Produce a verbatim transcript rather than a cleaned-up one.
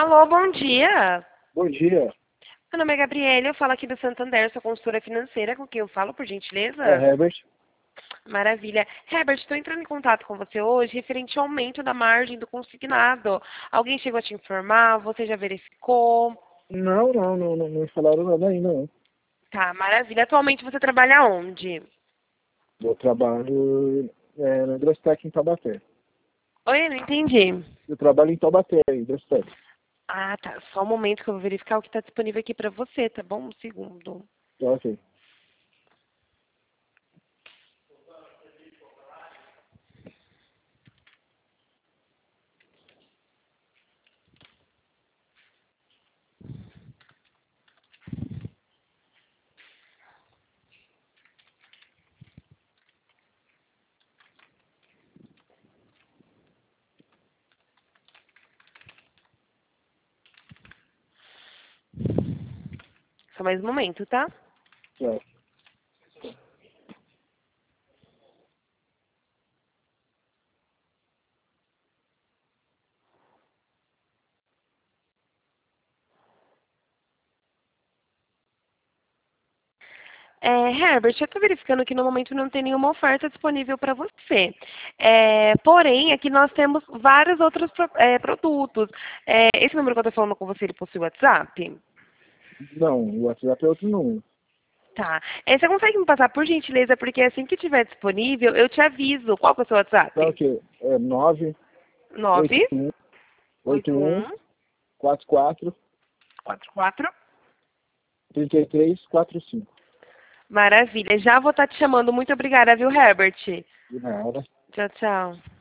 Alô, bom dia. Bom dia. Meu nome é Gabriela, eu falo aqui do Santander, sou consultora financeira, com quem eu falo, por gentileza? É Herbert. Maravilha. Herbert, estou entrando em contato com você hoje referente ao aumento da margem do consignado. Alguém chegou a te informar? Você já verificou? Não, não, não, não, não falaram nada ainda, não. Tá, maravilha. Atualmente você trabalha onde? Eu trabalho é, na Hidrostec em Taubaté. Oi, não entendi. Eu trabalho em Taubaté, Hidrostec. Ah, tá. Só um momento que eu vou verificar o que está disponível aqui para você, tá bom? Um segundo. Tá, ok. Só mais um momento, tá? Tá. É, Herbert, eu estou verificando que no momento não tem nenhuma oferta disponível para você. É, porém, aqui nós temos vários outros pro- é, produtos. É, esse número que eu estou falando com você, ele possui WhatsApp? Não, o WhatsApp é outro número. Tá. É, você consegue me passar por gentileza, porque assim que tiver disponível, eu te aviso. Qual que é o seu Tá, WhatsApp? ok. É nove oito nove um oito oito um um quatro quatro quatro quatro. três três quatro cinco. Maravilha. Já vou estar te chamando. Muito obrigada, viu, Herbert? De nada. Tchau, tchau.